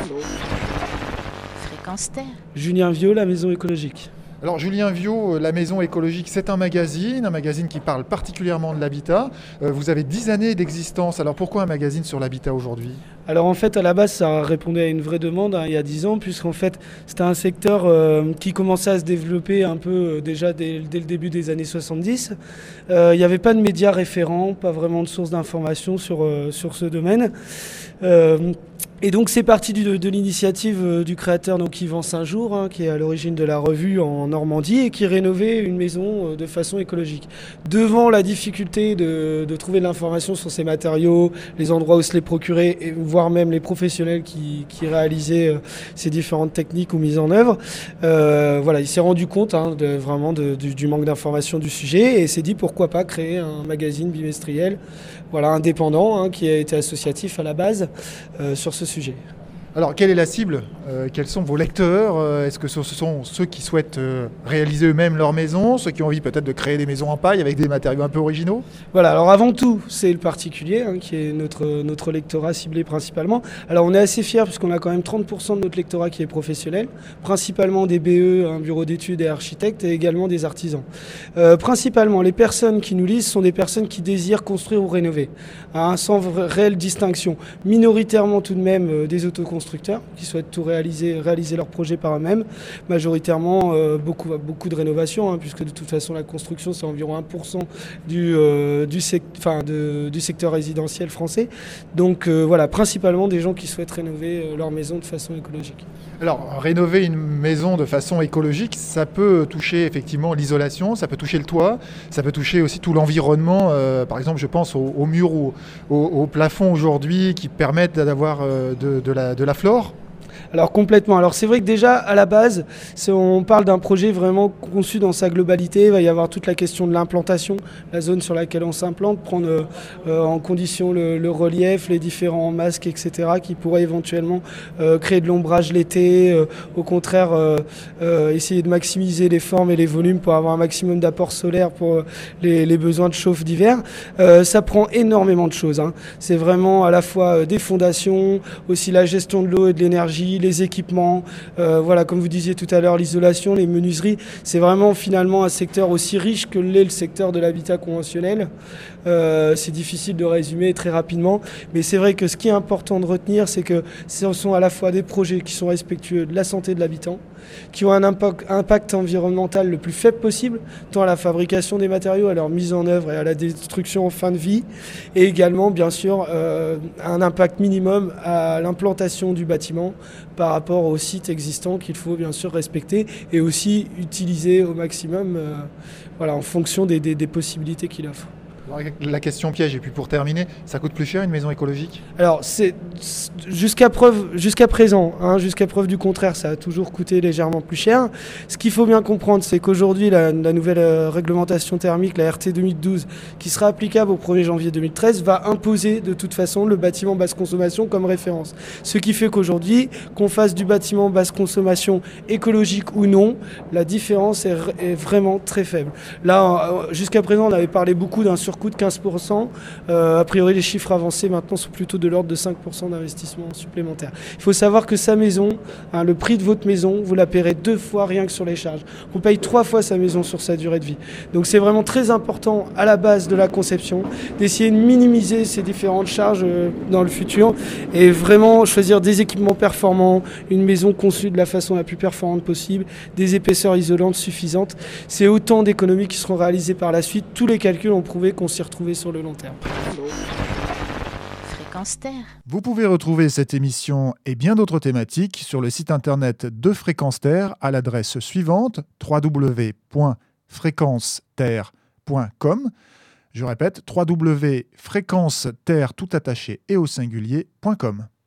Fréquence Terre. Julien Viau, La Maison écologique. Alors Julien Viau, La Maison écologique, c'est un magazine qui parle particulièrement de l'habitat. Vous avez 10 années d'existence, alors pourquoi un magazine sur l'habitat aujourd'hui ? Alors en fait, à la base, ça répondait à une vraie demande il y a 10 ans, puisqu'en fait, c'était un secteur qui commençait à se développer un peu déjà dès le début des années 70. Il n'y avait pas de médias référents, pas vraiment de sources d'informations sur ce domaine. Et donc c'est parti de l'initiative du créateur donc Yvan Saint-Jour, qui est à l'origine de la revue en Normandie et qui rénovait une maison de façon écologique. Devant la difficulté de trouver de l'information sur ces matériaux, les endroits où se les procurer, et voire même les professionnels qui réalisaient ces différentes techniques ou mises en œuvre, il s'est rendu compte du manque d'information du sujet et s'est dit pourquoi pas créer un magazine bimestriel indépendant qui a été associatif à la base sur ce sujet. Alors, quelle est la cible ? Quels sont vos lecteurs ? Est-ce que ce sont ceux qui souhaitent réaliser eux-mêmes leur maison, ceux qui ont envie peut-être de créer des maisons en paille avec des matériaux un peu originaux ? Voilà, alors avant tout, c'est le particulier qui est notre lectorat ciblé principalement. Alors on est assez fiers puisqu'on a quand même 30% de notre lectorat qui est professionnel, principalement des BE, un bureau d'études et architectes, et également des artisans. Principalement, les personnes qui nous lisent sont des personnes qui désirent construire ou rénover, sans réelle distinction. Minoritairement tout de même des autoconstructeurs qui souhaitent tout réaliser leur projet par eux-mêmes. Majoritairement, beaucoup de rénovations, puisque de toute façon la construction c'est environ 1% du secteur résidentiel français. Donc principalement des gens qui souhaitent rénover leur maison de façon écologique. Alors, rénover une maison de façon écologique, ça peut toucher effectivement l'isolation, ça peut toucher le toit, ça peut toucher aussi tout l'environnement. Par exemple, je pense aux murs ou au plafond aujourd'hui qui permettent d'avoir de la flore. Alors complètement. Alors c'est vrai que déjà à la base, on parle d'un projet vraiment conçu dans sa globalité. Il va y avoir toute la question de l'implantation, la zone sur laquelle on s'implante, prendre en condition le relief, les différents masques, etc. qui pourraient éventuellement créer de l'ombrage l'été. Au contraire, essayer de maximiser les formes et les volumes pour avoir un maximum d'apport solaire pour les besoins de chauffe d'hiver. Ça prend énormément de choses. C'est vraiment à la fois des fondations, aussi la gestion de l'eau et de l'énergie, les équipements, comme vous disiez tout à l'heure, l'isolation, les menuiseries. C'est vraiment finalement un secteur aussi riche que l'est le secteur de l'habitat conventionnel. C'est difficile de résumer très rapidement, mais c'est vrai que ce qui est important de retenir, c'est que ce sont à la fois des projets qui sont respectueux de la santé de l'habitant, qui ont un impact environnemental le plus faible possible, tant à la fabrication des matériaux, à leur mise en œuvre et à la destruction en fin de vie, et également, bien sûr, un impact minimum à l'implantation du bâtiment par rapport au site existant qu'il faut bien sûr respecter et aussi utiliser au maximum en fonction des possibilités qu'il offre. La question piège, et puis pour terminer, ça coûte plus cher une maison écologique ? Alors, c'est jusqu'à preuve du contraire, ça a toujours coûté légèrement plus cher. Ce qu'il faut bien comprendre, c'est qu'aujourd'hui, la nouvelle réglementation thermique, la RT 2012, qui sera applicable au 1er janvier 2013, va imposer de toute façon le bâtiment basse consommation comme référence. Ce qui fait qu'aujourd'hui, qu'on fasse du bâtiment basse consommation écologique ou non, la différence est vraiment très faible. Là, jusqu'à présent, on avait parlé beaucoup d'un surcoût de 15%. A priori, les chiffres avancés maintenant sont plutôt de l'ordre de 5% d'investissement supplémentaire. Il faut savoir que sa maison, le prix de votre maison, vous la paierez 2 fois rien que sur les charges. On paye 3 fois sa maison sur sa durée de vie. Donc c'est vraiment très important à la base de la conception d'essayer de minimiser ces différentes charges dans le futur et vraiment choisir des équipements performants, une maison conçue de la façon la plus performante possible, des épaisseurs isolantes suffisantes. C'est autant d'économies qui seront réalisées par la suite. Tous les calculs ont prouvé qu'on s'y retrouvait sur le long terme. Fréquence Terre. Vous pouvez retrouver cette émission et bien d'autres thématiques sur le site internet de Fréquence Terre à l'adresse suivante www.fréquenceterre.com. Je répète, www.fréquenceterre tout attaché et au singulier.com.